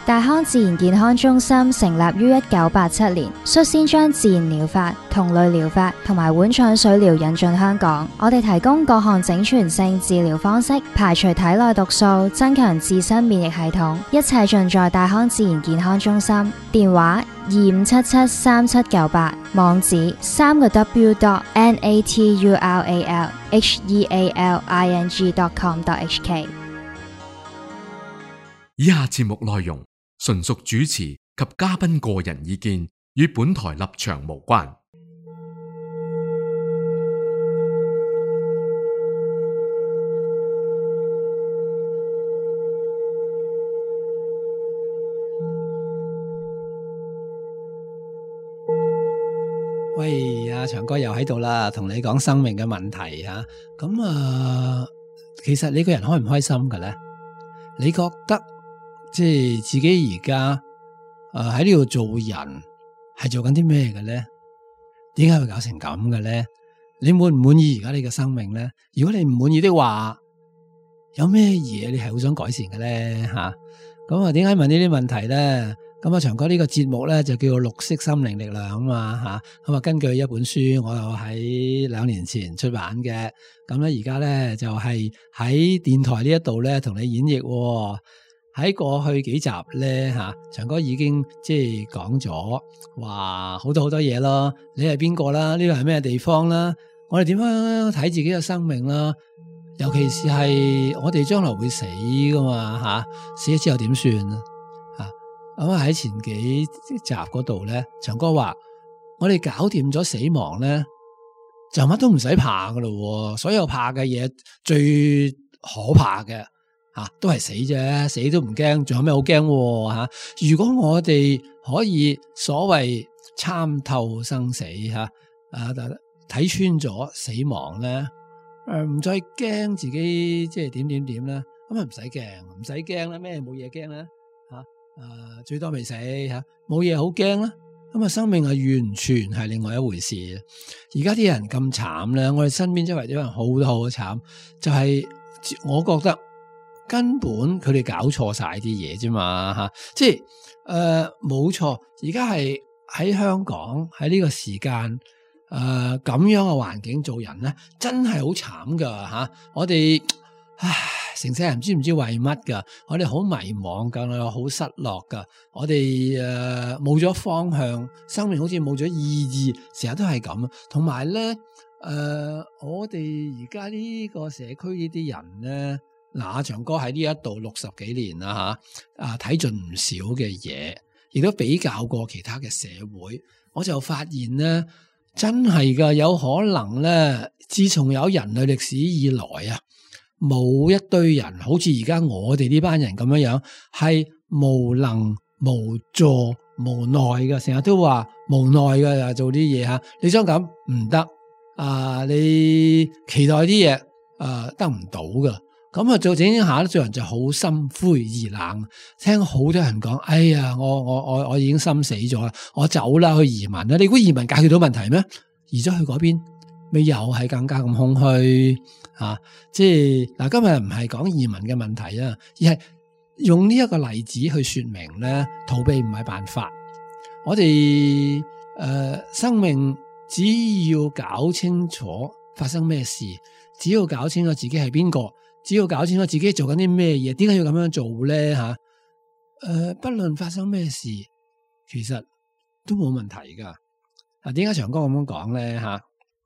大康自然健康中心成立於1987年，率先將自然療法、同類療法同埋碗腸水療引進香港。我哋提供各項整全性治療方式，排除體內毒素，增強自身免疫系統，一切盡在大康自然健康中心。電話25773798，網址www.natural.healing.com.hk。 以下節目內容純屬主持及嘉賓個人意見，與本台立場無關。 喂，阿長哥又喺度啦，同你講生命嘅問題吓。咁其實你個人開唔開心嘅咧？你覺得即係自己而家喺呢度做人係做緊啲咩嘅咧？點解會搞成咁嘅咧？你滿唔滿意而家你嘅生命咧？如果你唔滿意的話，有咩嘢你係好想改善嘅咧？吓，咁點解問呢啲問題咧？咁長哥呢個節目咧就叫做綠色心靈力量啊嘛吓。咁根據一本書，我又喺2年前出版嘅。咁咧而家咧就係喺電台呢一度咧同你演繹。喺過去幾集咧吓，長哥已經即係講咗話好多嘢咯。你係邊個啦？呢度係咩地方啦？我哋點樣睇自己嘅生命啦？尤其是係我哋將來會死噶嘛吓，死咗之後點算啊？咁喺前幾集嗰度咧，長哥話我哋搞掂咗死亡咧，就乜都唔使怕噶咯。所有怕嘅嘢，最可怕嘅都係死啫，死都唔驚，仲有咩好驚吓？如果我哋可以所謂參透生死吓，睇穿咗死亡咧，唔再驚自己即係點咧，咁啊唔使驚啦，咩冇嘢驚啦吓。最多未死吓，冇嘢好驚啦。咁啊，生命係完全係另外一回事。而家啲人咁慘咧，我哋身邊周圍啲人好慘，就係我覺得根本佢哋搞錯晒啲嘢啫嘛吓。即係冇錯，而家係喺香港喺呢個時間咁樣嘅環境做人咧，真係好慘噶吓。我哋成世人唔知為乜噶，我哋好迷茫噶，我哋好失落噶，我哋冇咗方向，生命好似冇咗意義，成日都係咁。同埋咧，我哋而家呢個社區呢啲人咧，阿長哥喺呢一度60幾年啦吓，睇盡唔少嘅嘢，亦都比較過其他嘅社會，我就發現咧，真係噶，有可能咧，自從有人類歷史以來啊，冇一堆人好似而家我哋呢班人咁樣係無能無助無奈嘅，成日都話無奈嘅做啲嘢吓。你想咁唔得你期待啲嘢得唔到噶，咁做整下做人就好心灰意冷。聽好多人講，哎呀，我已經心死咗啦，我走啦，去移民啦。你估移民解決到問題咩？移咗去嗰邊，咪又係更加咁空虛。即係嗱，今日唔係講移民嘅問題啊，而係用呢一個例子去說明咧，逃避唔係辦法。我哋生命只要搞清楚發生咩事，只要搞清楚自己係邊個，只要搞清楚自己做緊啲咩嘢，點解要咁樣做咧吓？不論發生咩事，其實都冇問題噶。點解長哥咁樣講咧吓？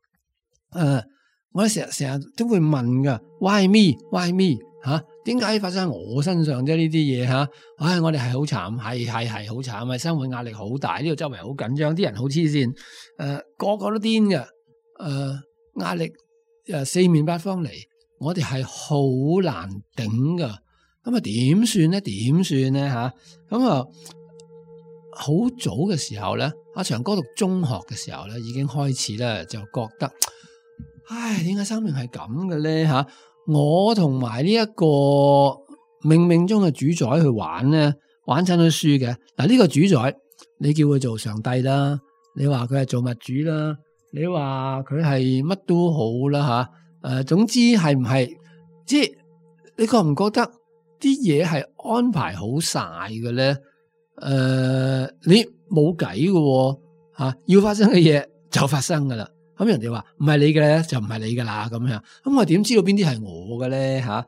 我哋成日都會問噶 ，why me 吓？點解發生喺我身上啫？呢啲嘢吓，我哋係好慘，係好慘，生活壓力好大，呢度周圍好緊張，啲人好黐線，個個都癲嘅，壓力四面八方嚟，我哋係好難頂噶。咁點算咧吓？咁好早嘅時候咧，阿長哥讀中學嘅時候咧，已經開始咧就覺得。點解生命係咁嘅咧吓？我同埋呢一個冥冥中嘅主宰去玩咧，玩親都輸嘅。嗱，呢個主宰，你叫佢做上帝啦，你話佢係造物主啦，你話佢係乜都好啦吓。總之係唔係，即係你覺唔覺得啲嘢係安排好晒嘅咧？ 你冇計嘅吓，要發生嘅嘢就發生噶啦。咁人哋話唔係你嘅咧，就唔係你噶啦咁樣。咁我點知道邊啲係我嘅咧吓？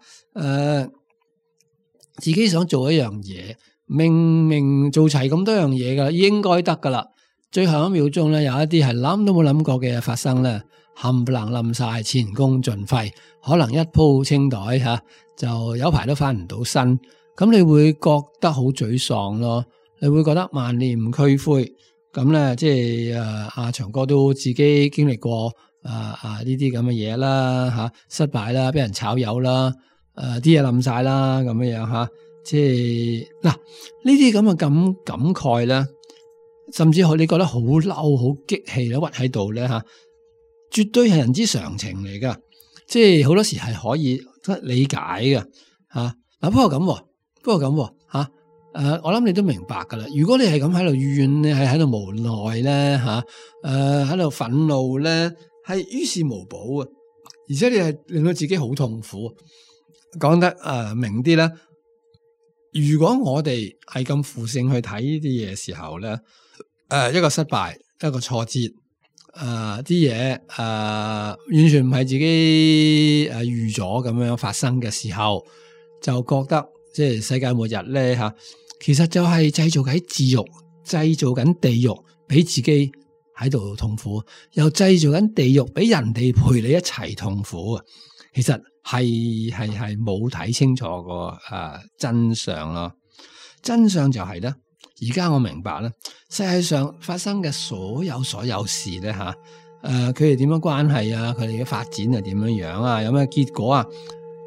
自己想做一樣嘢，明明做齊咁多樣嘢噶，應該得噶啦。最後一秒鐘咧，有一啲係諗都冇諗過嘅嘢發生咧，冚唪唥冧晒，前功盡廢，可能一鋪清袋吓，就有排都翻唔到身。咁你會覺得好沮喪咯，你會覺得萬念俱灰。咁咧，即係阿長哥都自己經歷過呢啲咁嘅嘢啦吓，失敗啦，俾人炒魷啦，啲嘢冧晒啦，咁樣吓，即係嗱呢啲咁嘅感慨咧，甚至你覺得好嬲、好激氣咧，屈喺度咧吓，絕對係人之常情嚟噶，即係好多時係可以理解嘅吓。嗱，不過咁吓。我諗你都明白噶啦。如果你係咁喺度怨，你係喺度無奈咧吓，喺度憤怒咧，係於事無補啊！而且你係令到自己好痛苦。講得明啲咧，如果我哋係咁負性去睇呢啲嘢嘅時候咧，一個失敗，一個挫折，啲嘢完全唔係自己預咗咁樣發生嘅時候，就覺得即係世界末日咧吓。其實就係製造緊地獄，製造緊地獄俾自己喺度痛苦，又製造緊地獄俾人哋陪你一齊痛苦啊！其實係冇睇清楚個真相咯。真相就係咧，而家我明白咧，世界上發生嘅所有事咧吓，佢哋點樣關係啊？佢哋嘅發展係點樣樣啊？有咩結果啊？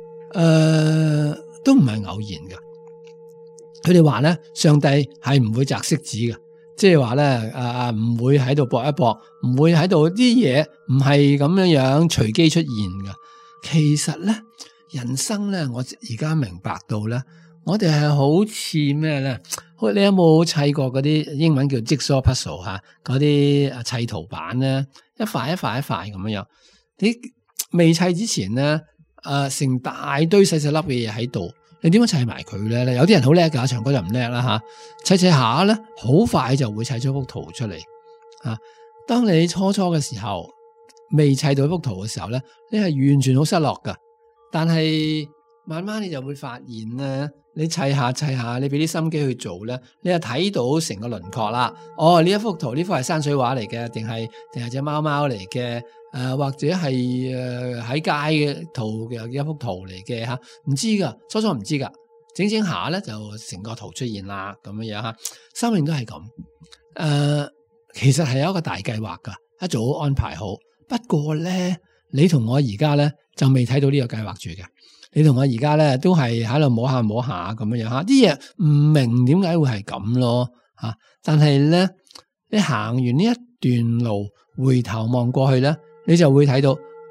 都唔係偶然噶。佢哋話咧，上帝係唔會擲骰子嘅，即係話咧，唔會喺度搏一搏，唔會喺度啲嘢唔係咁樣隨機出現嘅。其實咧，人生咧，我而家明白到咧，我哋係好似咩咧？你有冇砌過嗰啲英文叫 Jigsaw puzzle 吓？嗰啲砌圖板咧，一塊一塊一塊咁樣。你未砌之前咧，成大堆細細粒嘅嘢喺度。你點樣砌埋佢咧？有啲人好叻噶，長哥就唔叻啦吓。砌下咧，好快就會砌咗幅圖出嚟啊！當你初嘅時候未砌到幅圖嘅時候咧，你係完全好失落噶。但係慢慢你就會發現咧，你砌下，你俾啲心機去做咧，你就睇到成個輪廓啦。哦，呢一幅圖，呢幅係山水畫嚟嘅，定係隻貓貓嚟嘅？或者係喺街嘅圖嘅一幅圖嚟嘅吓，唔知噶，初唔知噶，整下咧就成個圖出現啦，咁樣吓，生命都係咁。其實係有一個大計劃噶，一早安排好。不過咧，你同我而家咧就未睇到呢個計劃住嘅。你同我而家咧都係喺度摸下咁樣吓，啲嘢唔明點解會係咁咯吓。但係咧，你行完呢一段路，回頭望過去咧，你就會睇到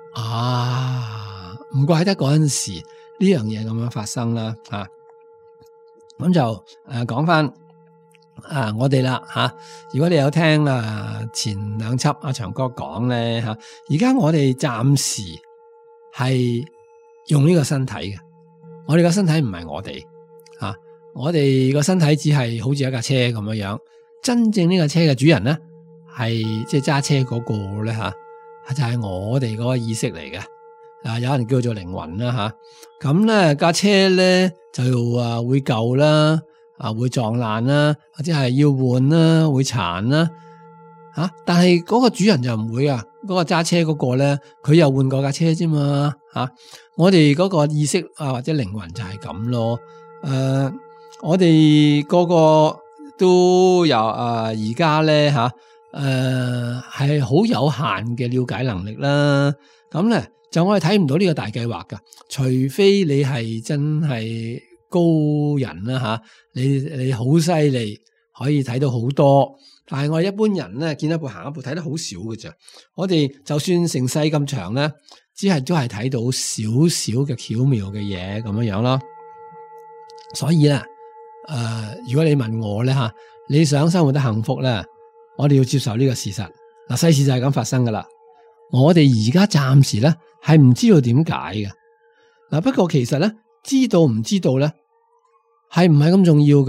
唔怪得嗰陣時呢樣嘢咁樣發生啦吓。咁就講翻我哋啦吓。如果你有聽前兩輯阿長哥講咧吓，而家我哋暫時係用呢個身體嘅，我哋個身體唔係我哋吓，我哋個身體只係好似一架車咁樣樣。真正呢架車嘅主人咧，係即係揸車嗰個咧吓，就係我哋嗰個意識嚟嘅。有人叫做靈魂啦吓。咁咧架車咧就會舊啦，會撞爛啦，或者係要換啦，會殘啦吓。但係嗰個主人就唔會啊，嗰個揸車嗰個咧，佢又換過架車啫嘛吓。我哋嗰個意識或者靈魂就係咁咯。我哋個個都有而家咧吓，係好有限嘅了解能力啦。咁咧就我哋睇唔到呢個大計劃噶，除非你係真係高人啦吓，你好犀利，可以睇到好多。但係我哋一般人咧，見一步行一步，睇得好少嘅啫。我哋就算成世咁長咧，只係都係睇到少少嘅巧妙嘅嘢咁樣樣咯。所以咧，如果你問我咧吓，你想生活得幸福咧，我哋要接受呢個事實。嗱，世事就係咁發生噶啦。我哋而家暫時咧係唔知道點解嘅。嗱，不過其實咧，知道唔知道咧係唔係咁重要噶。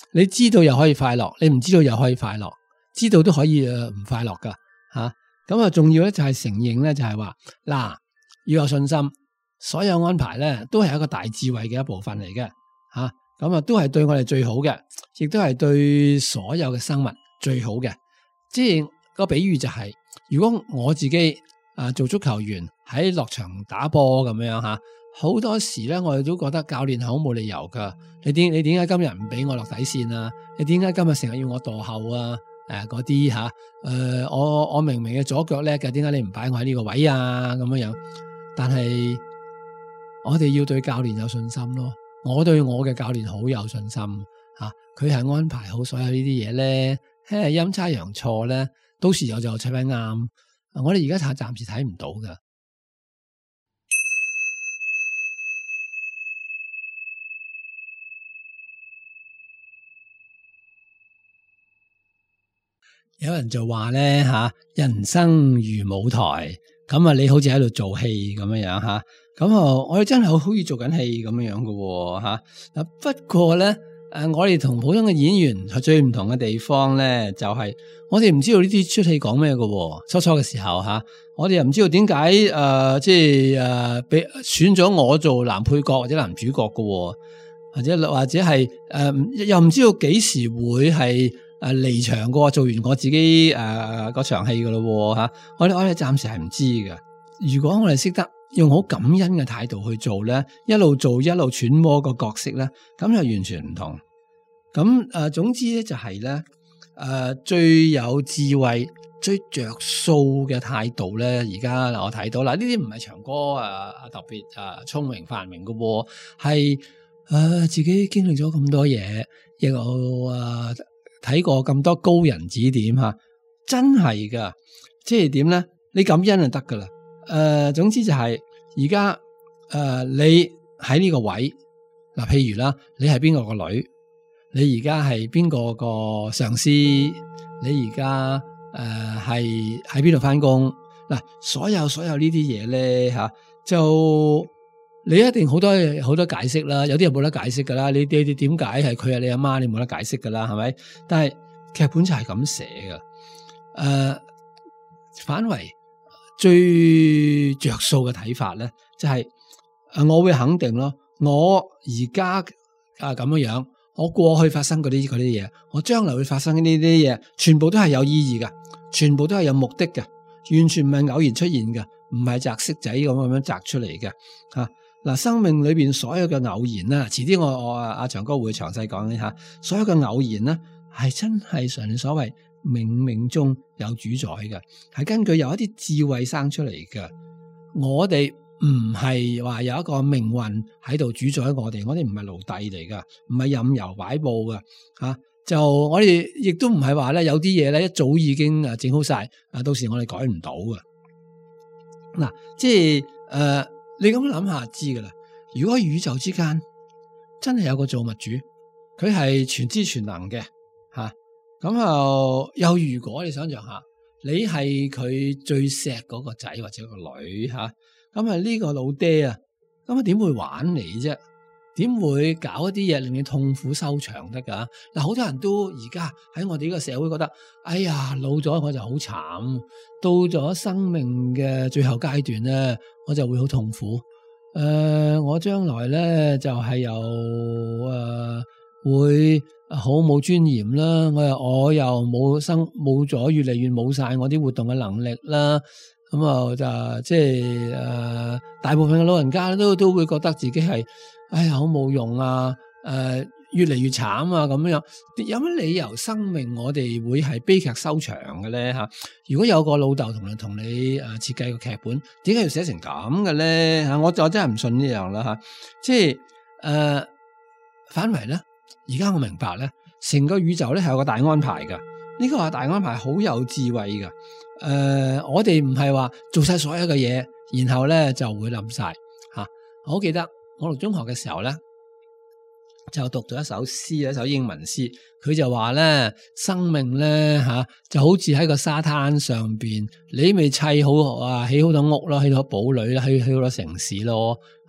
你知道又可以快樂，你唔知道又可以快樂，知道都可以唔快樂噶吓。咁啊，重要咧就係承認咧，就係話嗱，要有信心，所有安排咧都係一個大智慧嘅一部分嚟嘅吓。咁啊，都係對我哋最好嘅，亦都係對所有嘅生物最好嘅。即係個比喻就係，如果我自己做足球員喺落場打波咁樣吓，好多時咧我哋都覺得教練係好冇理由噶。你點解今日唔俾我落底線啊？你點解今日成日要我墮後啊？嗰啲吓，我明明嘅左腳叻嘅，點解你唔擺我喺呢個位啊？咁樣樣，但係我哋要對教練有信心咯。我對我嘅教練好有信心吓，佢係安排好所有呢啲嘢咧，陰差陽錯咧，到時就砌翻啱。我哋而家暫時睇唔到噶。有人就話咧吓，人生如舞台，咁啊你好似喺度做戲咁樣樣吓，咁我哋真係好似做緊戲咁樣樣噶吓。嗱，不過咧我哋同普通嘅演員係最唔同嘅地方咧，就係我哋唔知道呢啲出戲講咩噶。初嘅時候吓，我哋又唔知道點解即係俾選咗我做男配角或者男主角噶，或者係又唔知道幾時會係離場過，做完我自己嗰場戲噶咯吓，我哋暫時係唔知嘅。如果我哋識得用好感恩嘅態度去做咧，一路做一路揣摩個角色咧，咁就完全唔同。咁總之咧就係咧最有智慧、最着數嘅態度咧，而家我睇到啦，呢啲唔係長哥特別聰明發明嘅喎，係自己經歷咗咁多嘢，亦有睇過咁多高人指點吓，真係噶，即係點咧？你感恩就得噶啦。總之就係而家你喺呢個位嗱，譬如啦，你係邊個個女，你而家係邊個個上司，你而家係喺邊度翻工嗱，所有呢啲嘢咧吓，就你一定好多解釋啦，有啲人冇得解釋噶啦，你點解係佢係你阿媽，你冇得解釋噶啦，係咪？但係劇本就係咁寫噶，反為最着數嘅睇法咧，就係我會肯定咯，我而家咁樣，我過去發生嗰啲嘢，我將來會發生呢啲嘢，全部都係有意義噶，全部都係有目的嘅，完全唔係偶然出現嘅，唔係擲色仔咁擲出嚟嘅吓。嗱，生命裏邊所有嘅偶然啦，遲啲我阿長哥會詳細講一下，所有嘅偶然咧係真係上面所謂冥冥中有主宰嘅，係根據有一啲智慧生出嚟嘅。我哋唔係話有一個命運喺度主宰我哋唔係奴隸嚟噶，唔係任由擺布噶吓。就我哋亦都唔係話咧有啲嘢咧一早已經整好晒，到時我哋改唔到噶。嗱，即係你咁諗下知噶啦。如果宇宙之間真係有個造物主，佢係全知全能嘅吓，咁又如果你想象下，你係佢最錫嗰個仔或者個女吓，咁呢個老爹啊，咁點會玩你啫？點會搞一啲嘢令你痛苦收場得噶？嗱，好多人都而家喺我哋呢個社會覺得，哎呀，老咗我就好慘，到咗生命嘅最後階段咧，我就會好痛苦。我將來咧就係又會好冇尊嚴啦，我又冇咗，越嚟越冇晒我啲活動嘅能力啦。咁就即係大部分嘅老人家都會覺得自己係，哎呀好冇用啊，越嚟越慘啊咁樣。有乜理由生命我哋會係悲劇收場嘅咧吓？如果有個老豆同你設計個劇本，點解要寫成咁嘅咧吓？我真係唔信呢樣啦吓。即係反為咧，而家我明白咧，成個宇宙咧係有個大安排噶。呢個大安排好有智慧噶。我哋唔係話做晒所有嘅嘢，然後咧就會冧晒吓。我好記得我讀中學嘅時候咧，就讀咗一首詩，一首英文詩，佢就話咧，生命咧就好似喺個沙灘上邊，你咪砌好起好多屋咯，起好多堡壘啦，起好多城市咯吓。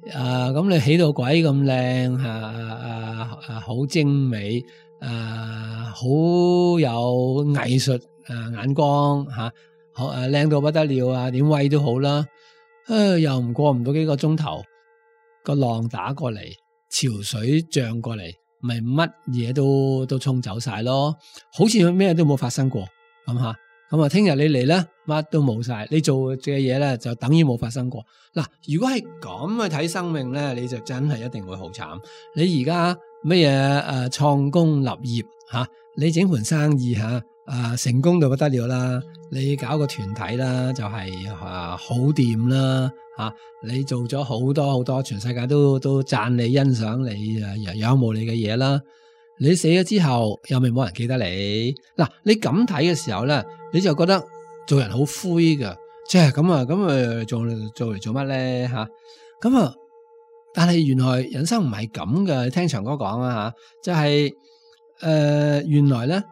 咁你起到鬼咁靚，好精美，好有藝術眼光好靚到不得了啊！點喂都好啦，又過唔到幾個鐘頭，個浪打過嚟，潮水漲過嚟，咪乜嘢都沖走晒咯，好似咩都冇發生過咁吓。咁啊，聽日你嚟咧，乜都冇晒，你做嘅嘢咧就等於冇發生過。嗱，如果係咁去睇生命咧，你就真係一定會好慘。你而家乜嘢創功立業你整盤生意成功到不得了啦，你搞個團體啦，就係好掂啦你做咗好多全世界都讚你欣賞你仰慕你嘅嘢啦。你死咗之後又咪冇人記得你。嗱，你咁睇嘅時候咧，你就覺得做人好灰噶，即係咁做嚟做乜咧咁但係原來人生唔係咁嘅，聽長哥講就係原來咧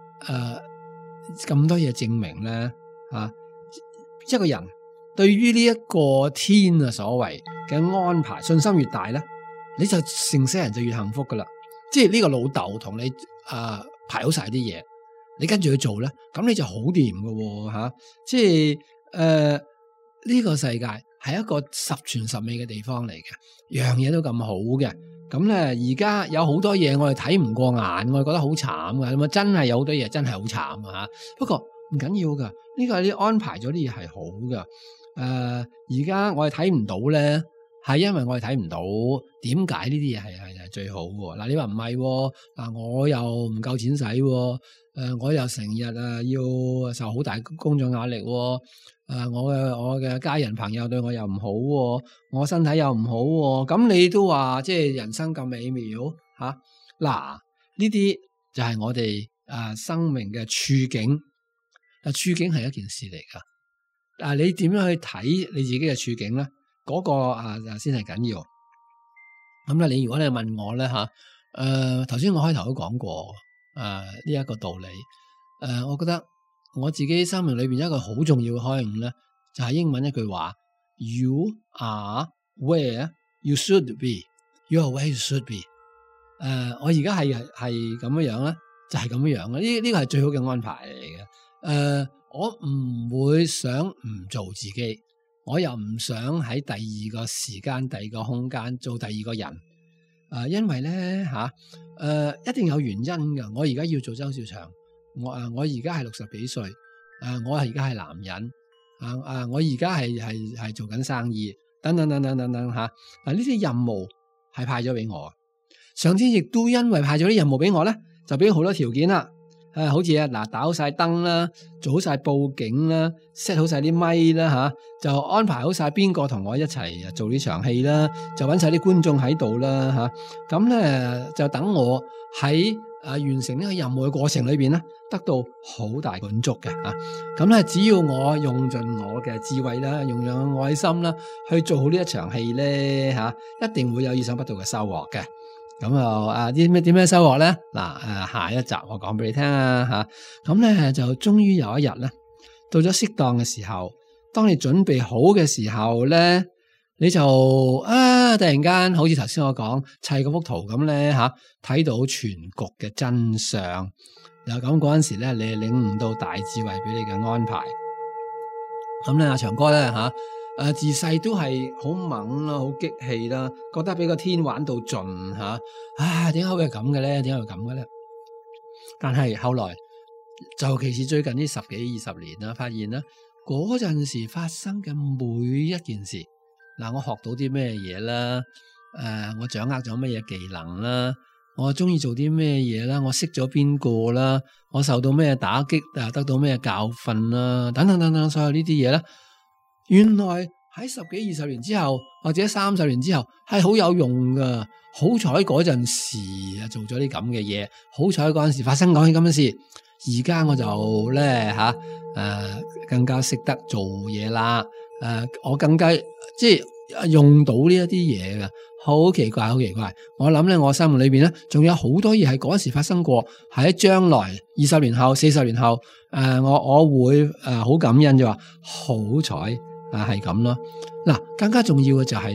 咁多嘢證明咧一個人對於呢一個天所謂嘅安排信心越大咧，你就成世人就越幸福噶啦。即係呢個老豆同你排好晒啲嘢，你跟住去做咧，咁你就好掂噶即係呢個世界係一個十全十美嘅地方嚟嘅，樣嘢都咁好嘅。咁咧而家有好多嘢我哋睇唔過眼，我哋覺得好慘噶，咁真係有好多嘢真係好慘不過唔緊要噶，呢個係你安排咗啲嘢係好噶。而家我哋睇唔到咧，係因為我哋睇唔到點解呢啲嘢係最好喎。嗱，你話唔係嗱，我又唔夠錢使我又成日要受好大工作壓力我嘅家人朋友對我又唔好我身體又唔好咁你都話即係人生咁美妙嗱，呢啲就係我哋生命嘅處境。處境係一件事嚟噶，你點樣去睇你自己嘅處境咧？嗰個先係緊要。咁咧，如果你問我咧頭先我開頭都講過呢一個道理。我覺得我自己生命裏邊一個好重要嘅開悟咧，就係英文一句話 ：You are where you should be. You are where you should be。我而家係咁樣咧，就係咁樣嘅。呢個係最好嘅安排嚟嘅。我唔會想唔做自己，我又唔想喺第二個時間、第二個空間做第二個人。因為咧一定有原因㗎。我而家要做周小祥，我而家係60幾歲，我而家係男人，我而家係做緊生意，等等呢啲任務係派咗俾我。上天亦都因為派咗啲任務俾我咧，就俾好多條件啦。好似打好晒燈啦，做好晒佈景啦 ，set 好晒啲咪啦就安排好晒邊個同我一齊做呢場戲啦，就揾晒啲觀眾喺度啦咁咧就等我喺完成呢個任務嘅過程裏邊咧，得到好大滿足嘅咁咧，只要我用盡我嘅智慧啦，用盡愛心啦，去做好呢一場戲咧一定會有意想不到嘅收穫嘅。咁點咩收穫咧？嗱，下一集我講俾你聽咁咧就終於有一日咧，到咗適當嘅時候，當你準備好嘅時候咧，你就突然間好似頭先我講砌嗰幅圖咁咧睇到全局嘅真相。又咁嗰陣時咧，你領悟到大智慧俾你嘅安排。咁咧，阿長哥咧自細都係好猛啦，好激氣啦，覺得俾個天玩到盡點解會係咁嘅咧？點解會咁嘅咧？但係後來，尤其是最近呢10幾20年啦，發現啦，嗰陣時發生嘅每一件事，我學到啲咩嘢啦？我掌握咗乜嘢技能啦？我中意做啲咩嘢啦？我識咗邊個啦？我受到咩打擊得到咩教訓啦？等等等等，所有呢啲嘢咧。原來喺10幾20年之後，或者30年之後，係好有用噶。好彩嗰陣時做咗啲咁嘅嘢，好彩嗰陣時發生講起咁嘅事。而家我就咧更加識得做嘢啦。我更加即係用到呢一啲嘢噶，好奇怪，好奇怪。我諗咧，我生命裏邊咧，仲有好多嘢係嗰時發生過，喺將來20年後、40年後，我會好感恩就話好彩。係咁咯。嗱，更加重要嘅就係咧，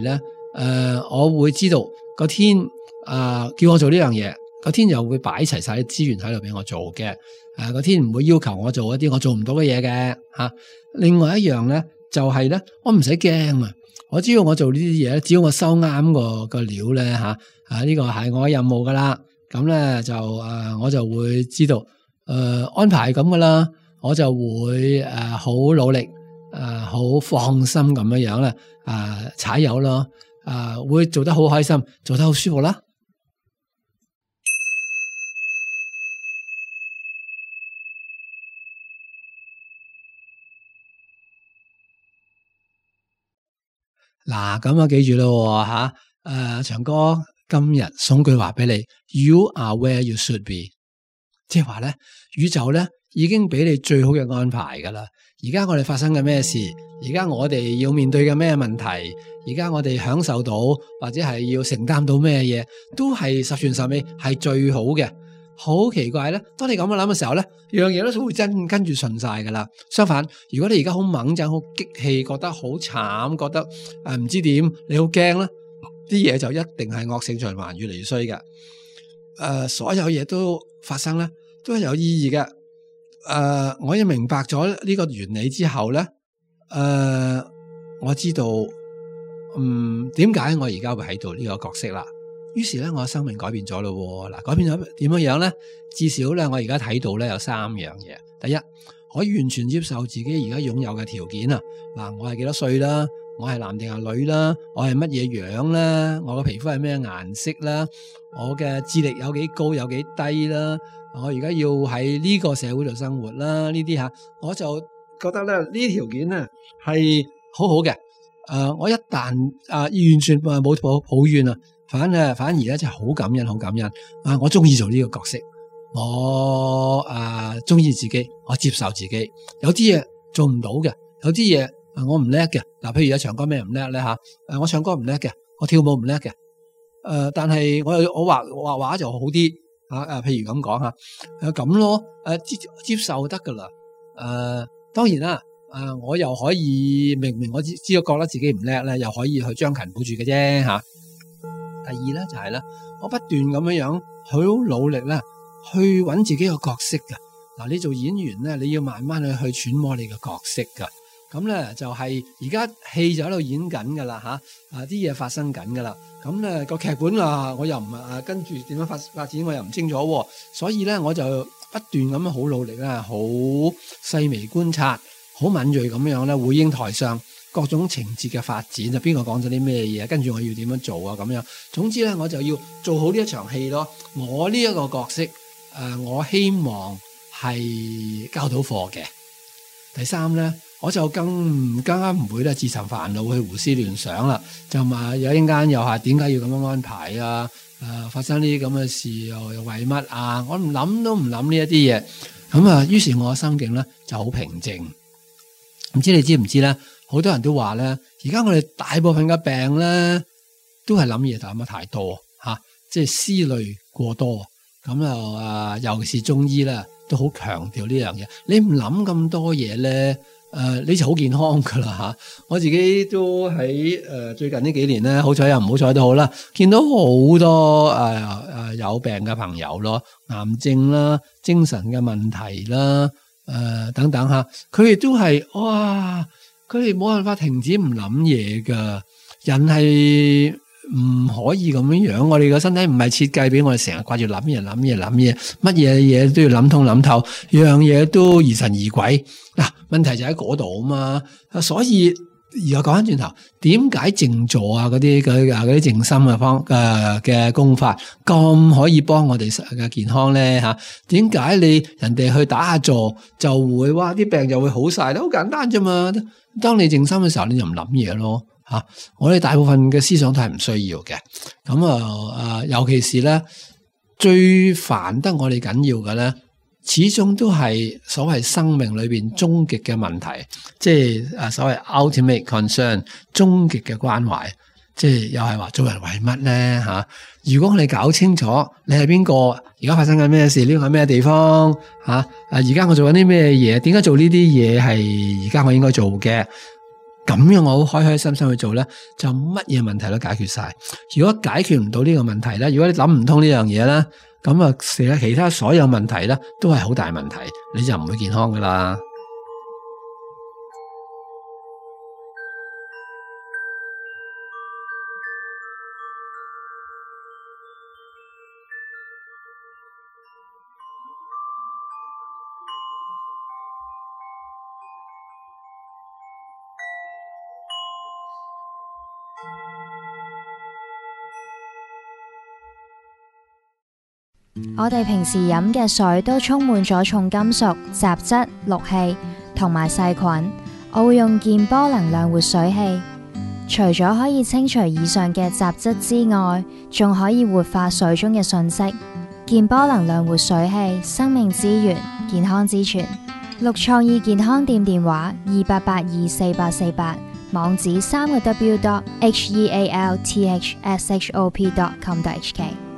我會知道個天叫我做呢樣嘢，個天又會擺齊晒啲資源喺度俾我做嘅。個天唔會要求我做一啲我做唔到嘅嘢嘅吓。另外一樣咧就係咧，我唔使驚啊！我只要我做呢啲嘢，只要我收啱個料咧吓，呢個係我嘅任務噶啦。咁咧就我就會知道安排咁噶啦，我就會好努力好放心咁樣咧踩油咯，會做得好開心，做得好舒服啦。嗱，咁記住咯吓，長哥今日送句話俾你 ，You are where you should be， 即係話咧，宇宙咧已經俾你最好嘅安排噶啦。而家我哋發生嘅咩事，而家我哋要面對嘅咩問題，而家我哋享受到或者係要承擔到咩嘢，都係十全十美，係最好嘅。好奇怪咧！當你咁樣諗嘅時候咧，樣嘢都會跟住順晒噶啦。相反，如果你而家好猛震、好激氣，覺得好慘，覺得唔知點，你好驚啦，啲嘢就一定係惡性循環，越嚟越衰嘅。所有嘢都發生咧，都係有意義嘅。我已明白咗呢個原理之後咧，我知道點解我而家會喺度呢個角色啦。於是咧，我嘅生命改變咗咯。嗱，改變咗點樣咧？至少咧，我而家睇到咧有3樣嘢。第一，我完全接受自己而家擁有嘅條件啊！嗱，我係幾多歲啦？我係男定係女啦？我係乜嘢樣啦？我嘅皮膚係咩顏色啦？我嘅智力有幾高有幾低啦？我而家要喺呢個社會度生活啦？呢啲吓，我就覺得咧呢條件咧係好好嘅。我一旦完全冇抱怨啊！反而咧就係好感恩，好感恩我中意做呢個角色，我中意自己，我接受自己。有啲嘢做唔到嘅，有啲嘢我唔叻嘅。嗱，譬如有長歌咩唔叻咧吓？我唱歌唔叻嘅，我跳舞唔叻嘅。但係我畫畫就好啲譬如咁講吓，咁咯。接受得噶啦。當然啦，我又可以明我知道覺得自己唔叻咧，又可以去將勤補拙嘅啫吓。第二咧就係咧，我不斷咁樣好努力咧，去揾自己個角色噶。嗱，你做演員咧，你要慢慢去揣摩你個角色噶。咁咧就係而家戲就喺度演緊噶啦吓，啲嘢發生緊噶啦。咁咧個劇本我又唔跟住點樣發展，我又唔清楚。所以咧我就不斷咁樣好努力咧，好細微觀察，好敏銳咁樣咧回應台上各種情節嘅發展，就邊個講咗啲咩嘢，跟住我要點樣做咁樣。總之咧，我就要做好呢一場戲咯。我呢一個角色，我希望係交到貨嘅。第三咧，我就更加唔會咧自尋煩惱去胡思亂想啦。就話有一間又係點解要咁樣安排啊？發生呢啲咁嘅事又為乜啊？我唔諗都唔諗呢一啲嘢。咁於是我嘅心境咧就好平靜。唔知你知唔知咧？好多人都話咧，而家我哋大部分嘅病咧，都係諗嘢諗得太多即係思慮過多。咁尤其是中醫咧，都好強調呢樣嘢。你唔諗咁多嘢咧，你就好健康噶啦。我自己都喺最近呢幾年咧，好彩又唔好彩都好啦，見到好多有病嘅朋友咯，癌症啦、精神嘅問題啦，等等佢哋都係哇。佢哋冇辦法停止唔諗嘢噶，人係唔可以咁樣。我哋個身體唔係設計俾我哋成日掛住諗嘢，乜嘢都要諗通諗透，樣嘢都疑神疑鬼。嗱，問題就喺嗰度啊嘛。所以而家講翻轉頭，點解靜坐嗰啲靜心嘅功法咁可以幫我哋嘅健康咧吓？點解人哋去打下坐就會哇啲病就會好晒咧？好簡單啫嘛。當你靜心嘅時候，你就唔諗嘢咯吓。我哋大部分嘅思想都係唔需要嘅。咁尤其是咧最煩得我哋緊要嘅咧，始終都係所謂生命裏邊終極嘅問題，即係所謂 ultimate concern， 終極嘅關懷，即係又係話做人為乜咧吓？如果我哋搞清楚你係邊個，而家發生緊咩事，呢個係咩地方吓？而家我做緊啲咩嘢？點解做呢啲嘢係而家我應該做嘅？ 咁樣我好開開心心去做咧，就乜嘢問題都解決晒。如果解決唔到呢個問題咧，如果你諗唔通呢樣嘢咧，咁啊，其他所有問題咧都係好大問題，你就唔會健康噶啦。 我哋平時飲嘅水都充滿咗重金屬、雜質、氯氣同埋細菌。我會用健波能量活水器，除咗可以清除以上嘅雜質之外，仲可以活化水中嘅訊息。健波能量活水器，生命之源，健康之泉。綠創意健康店電話28824848，網址3個W.healthshop.com.hk。